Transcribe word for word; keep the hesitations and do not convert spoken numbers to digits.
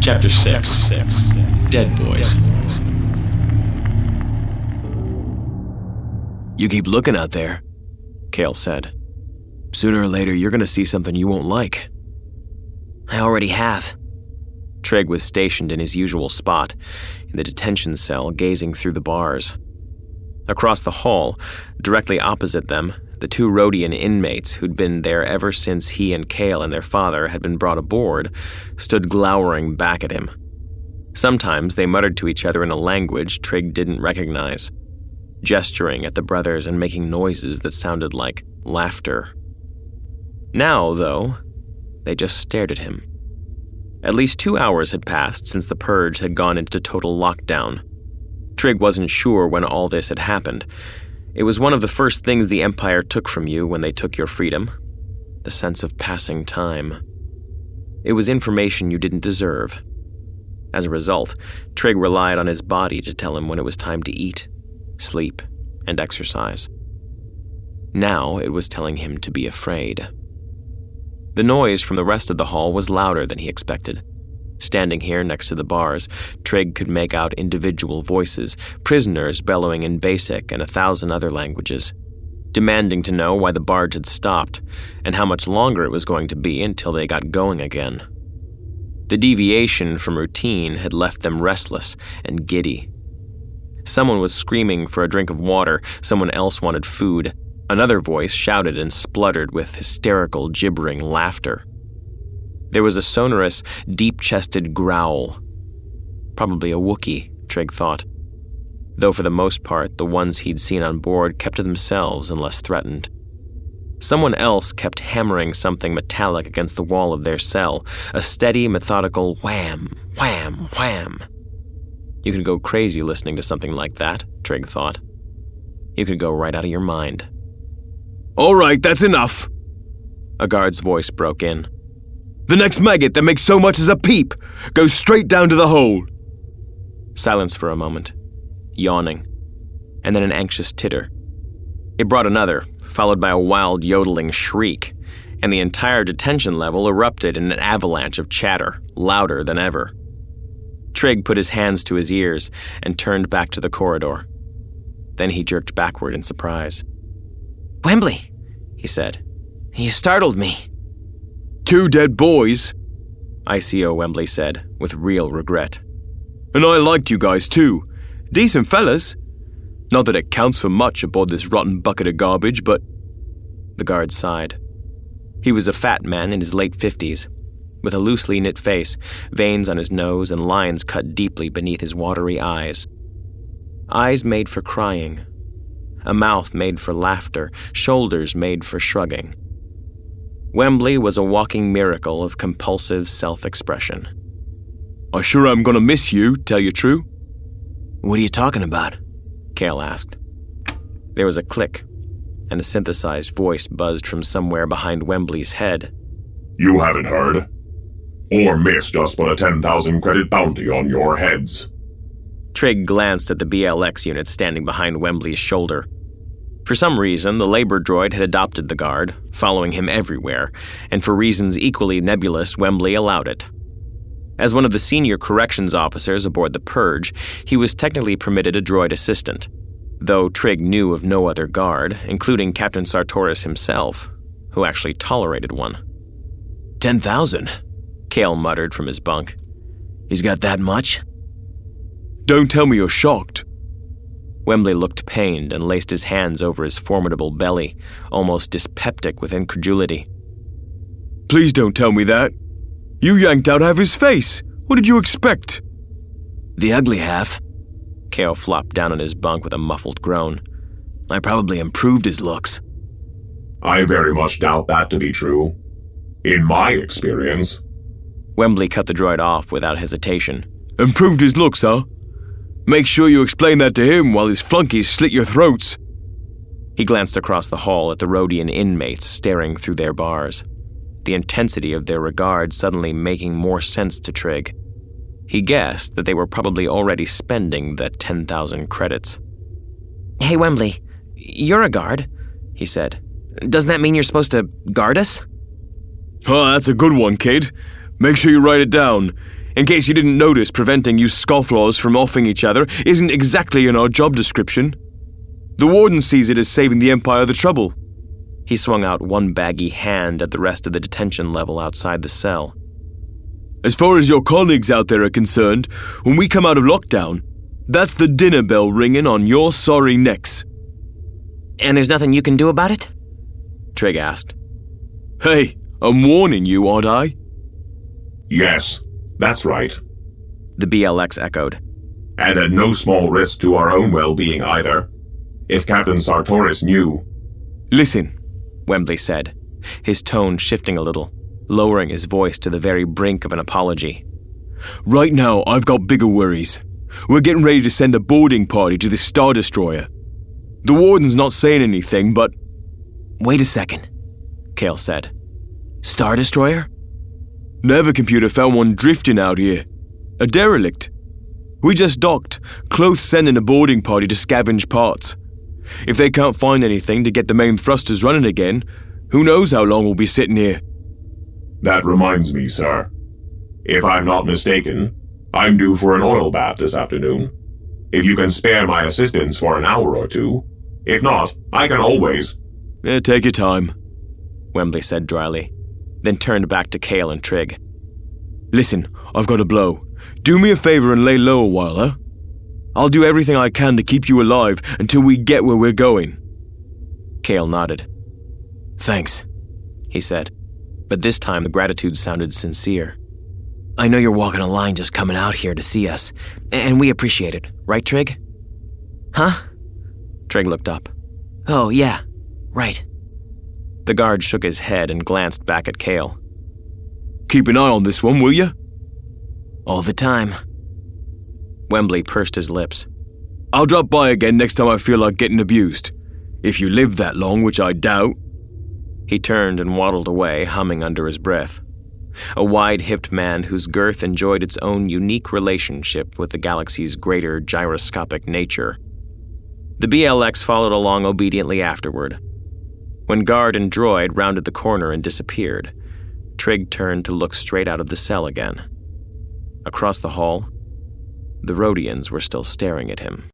Chapter six. Dead Boys. You keep looking out there, Cale said. Sooner or later, you're going to see something you won't like. I already have. Trig was stationed in his usual spot, in the detention cell, gazing through the bars. Across the hall, directly opposite them, the two Rhodian inmates who'd been there ever since he and Cale and their father had been brought aboard stood glowering back at him. Sometimes they muttered to each other in a language Trig didn't recognize, gesturing at the brothers and making noises that sounded like laughter. Now, though, they just stared at him. At least two hours had passed since the purge had gone into total lockdown. Trig wasn't sure when all this had happened. It was one of the first things the Empire took from you when they took your freedom, the sense of passing time. It was information you didn't deserve. As a result, Trig relied on his body to tell him when it was time to eat, sleep, and exercise. Now it was telling him to be afraid. The noise from the rest of the hall was louder than he expected. Standing here next to the bars, Trig could make out individual voices, prisoners bellowing in Basic and a thousand other languages, demanding to know why the barge had stopped and how much longer it was going to be until they got going again. The deviation from routine had left them restless and giddy. Someone was screaming for a drink of water, someone else wanted food. Another voice shouted and spluttered with hysterical, gibbering laughter. There was a sonorous, deep-chested growl. Probably a Wookiee, Trig thought. Though for the most part, the ones he'd seen on board kept to themselves unless threatened. Someone else kept hammering something metallic against the wall of their cell, a steady, methodical wham, wham, wham. You could go crazy listening to something like that, Trig thought. You could go right out of your mind. All right, that's enough, a guard's voice broke in. The next maggot that makes so much as a peep goes straight down to the hole. Silence for a moment, yawning, and then an anxious titter. It brought another, followed by a wild yodeling shriek, and the entire detention level erupted in an avalanche of chatter, louder than ever. Trig put his hands to his ears and turned back to the corridor. Then he jerked backward in surprise. Wembley, he said. You startled me. Two dead boys, I C O Wembley said, with real regret. And I liked you guys too. Decent fellas. Not that it counts for much aboard this rotten bucket of garbage, but... The guard sighed. He was a fat man in his late fifties, with a loosely knit face, veins on his nose, and lines cut deeply beneath his watery eyes. Eyes made for crying. A mouth made for laughter, shoulders made for shrugging. Wembley was a walking miracle of compulsive self-expression. I sure am gonna miss you, tell you true. What are you talking about? Cale asked. There was a click, and a synthesized voice buzzed from somewhere behind Wembley's head. You haven't heard? Or missed just put a ten thousand credit bounty on your heads. Trig glanced at the B L X unit standing behind Wembley's shoulder. For some reason, the labor droid had adopted the guard, following him everywhere, and for reasons equally nebulous, Wembley allowed it. As one of the senior corrections officers aboard the Purge, he was technically permitted a droid assistant, though Trig knew of no other guard, including Captain Sartoris himself, who actually tolerated one. Ten thousand, Cale muttered from his bunk. He's got that much? Don't tell me you're shocked. Wembley looked pained and laced his hands over his formidable belly, almost dyspeptic with incredulity. Please don't tell me that. You yanked out half his face. What did you expect? The ugly half. Cale flopped down on his bunk with a muffled groan. I probably improved his looks. I very much doubt that to be true. In my experience. Wembley cut the droid off without hesitation. Improved his looks, huh? Make sure you explain that to him while his flunkies slit your throats. He glanced across the hall at the Rhodian inmates staring through their bars, the intensity of their regard suddenly making more sense to Trig. He guessed that they were probably already spending the ten thousand credits. Hey, Wembley, you're a guard, he said. Doesn't that mean you're supposed to guard us? Oh, that's a good one, kid. Make sure you write it down. In case you didn't notice, preventing you scofflaws from offing each other isn't exactly in our job description. The warden sees it as saving the Empire the trouble. He swung out one baggy hand at the rest of the detention level outside the cell. As far as your colleagues out there are concerned, when we come out of lockdown, that's the dinner bell ringing on your sorry necks. And there's nothing you can do about it? Trig asked. Hey, I'm warning you, aren't I? Yes, that's right. The B L X echoed. And at no small risk to our own well-being either. If Captain Sartoris knew... Listen, Wembley said, his tone shifting a little, lowering his voice to the very brink of an apology. Right now, I've got bigger worries. We're getting ready to send a boarding party to the Star Destroyer. The warden's not saying anything, but... Wait a second, Cale said. Star Destroyer? Nevercomputer found one drifting out here. A derelict. We just docked, Cloth sending a boarding party to scavenge parts. If they can't find anything to get the main thrusters running again, who knows how long we'll be sitting here. That reminds me, sir. If I'm not mistaken, I'm due for an oil bath this afternoon. If you can spare my assistance for an hour or two. If not, I can always... Eh, take your time, Wembley said dryly, then turned back to Cale and Trig. Listen, I've got a blow. Do me a favor and lay low a while, huh? I'll do everything I can to keep you alive until we get where we're going. Cale nodded. Thanks, he said, but this time the gratitude sounded sincere. I know you're walking a line just coming out here to see us, and we appreciate it, right, Trig? Huh? Trig looked up. Oh, yeah, right. The guard shook his head and glanced back at Cale. Keep an eye on this one, will you? All the time. Wembley pursed his lips. I'll drop by again next time I feel like getting abused. If you live that long, which I doubt. He turned and waddled away, humming under his breath. A wide-hipped man whose girth enjoyed its own unique relationship with the galaxy's greater gyroscopic nature. The B L X followed along obediently afterward. When guard and droid rounded the corner and disappeared, Trig turned to look straight out of the cell again. Across the hall, the Rhodians were still staring at him.